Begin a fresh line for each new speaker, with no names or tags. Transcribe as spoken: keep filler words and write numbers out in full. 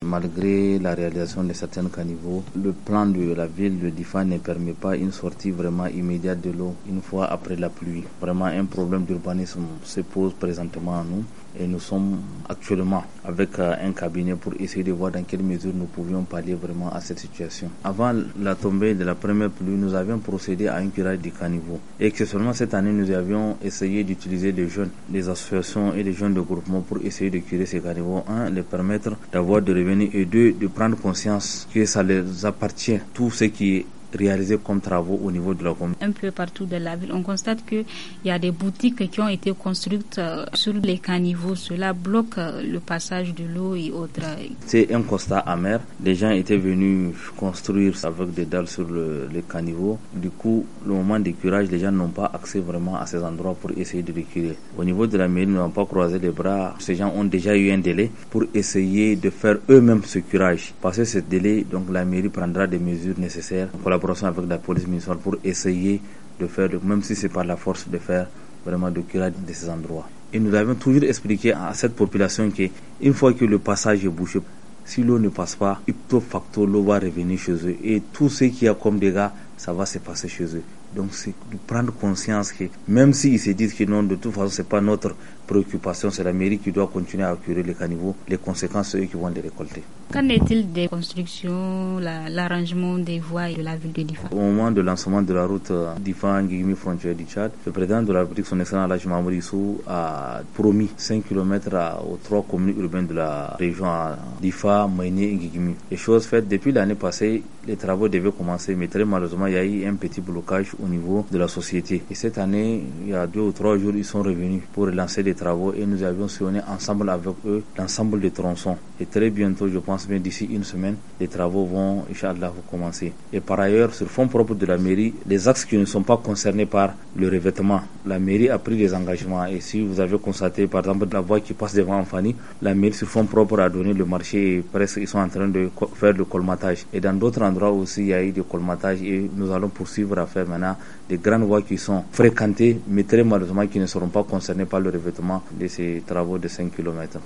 Malgré la réalisation de certains caniveaux, le plan de la ville de Difa ne permet pas une sortie vraiment immédiate de l'eau une fois après la pluie. Vraiment, un problème d'urbanisme se pose présentement à nous et nous sommes actuellement avec un cabinet pour essayer de voir dans quelle mesure nous pouvions pallier vraiment à cette situation. Avant la tombée de la première pluie, nous avions procédé à un curage des caniveaux. Et exceptionnellement cette année, nous avions essayé d'utiliser des jeunes, des associations et des jeunes de groupement pour essayer de curer ces caniveaux. Un, les permettre d'avoir des revenus et deux, de prendre conscience que ça les appartient, tout ce qui est réalisés comme travaux au niveau de la commune.
Un peu partout de la ville, on constate qu'il y a des boutiques qui ont été construites euh, sur les caniveaux. Cela bloque euh, le passage de l'eau et autres.
C'est un constat amer. Les gens étaient venus construire avec des dalles sur le, les caniveaux. Du coup, le moment du curage, les gens n'ont pas accès vraiment à ces endroits pour essayer de les curer. Au niveau de la mairie, nous n'avons pas croisé les bras. Ces gens ont déjà eu un délai pour essayer de faire eux-mêmes ce curage. Passé ce délai, donc la mairie prendra des mesures nécessaires avec la police municipale pour essayer de faire, même si c'est par la force, de faire vraiment de curage de ces endroits. Et nous avons toujours expliqué à cette population qu'une fois que le passage est bouché, si l'eau ne passe pas, ipso facto, l'eau va revenir chez eux. Et tout ce qu'il y a comme dégâts, ça va se passer chez eux. Donc c'est de prendre conscience que même s'ils se disent que non, de toute façon, c'est pas notre préoccupation, c'est la mairie qui doit continuer à curer les caniveaux, les conséquences, c'est eux qui vont les récolter.
Qu'en est-il des constructions, la, l'arrangement des voies de la ville de Difa?
Au moment de lancement de la route euh, Difa-Nguigimi frontière du Tchad, le président de la République, son excellent Alhaji Mahamadou Issou, a promis cinq kilomètres aux trois communes urbaines de la région, à Difa, Maïné et Nguigimi. Les choses faites depuis l'année passée, les travaux devaient commencer, mais très malheureusement, il y a eu un petit blocage au niveau de la société. Et cette année, il y a deux ou trois jours, ils sont revenus pour relancer les travaux et nous avions sillonné ensemble avec eux l'ensemble des tronçons. Et très bientôt, je pense bien d'ici une semaine, les travaux vont, Inch'Allah, commencer. Et par ailleurs, sur fonds propres de la mairie, les axes qui ne sont pas concernés par le revêtement, la mairie a pris des engagements. Et si vous avez constaté, par exemple, la voie qui passe devant Anfani, la mairie sur fonds propres a donné le marché et presque ils sont en train de faire le colmatage. Et dans d'autres endroits aussi, il y a eu du colmatage et nous allons poursuivre à faire maintenant des grandes voies qui sont fréquentées, mais très malheureusement qui ne seront pas concernées par le revêtement de ces travaux de cinq kilomètres.